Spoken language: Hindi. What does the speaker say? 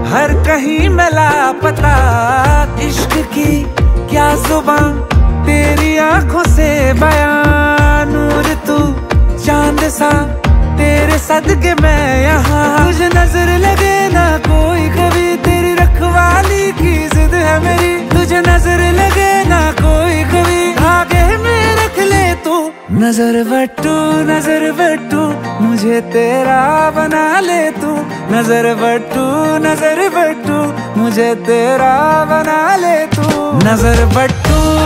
हर कहीं मैं लापता, इश्क की क्या जुबान, तेरी आंखों से बयान, नूर तू चांद सा, तेरे सदके मैं यहाँ। तुझे नजर लगे ना कोई कभी, तेरी रखवाली की जिद है मेरी। तुझे नजर लगे ना कोई कभी, आगे में रख ले तू। नजर बट्टू मुझे तेरा बना ले तू। नजर बट्टू मुझे तेरा बना ले तू। नजर बट्टू।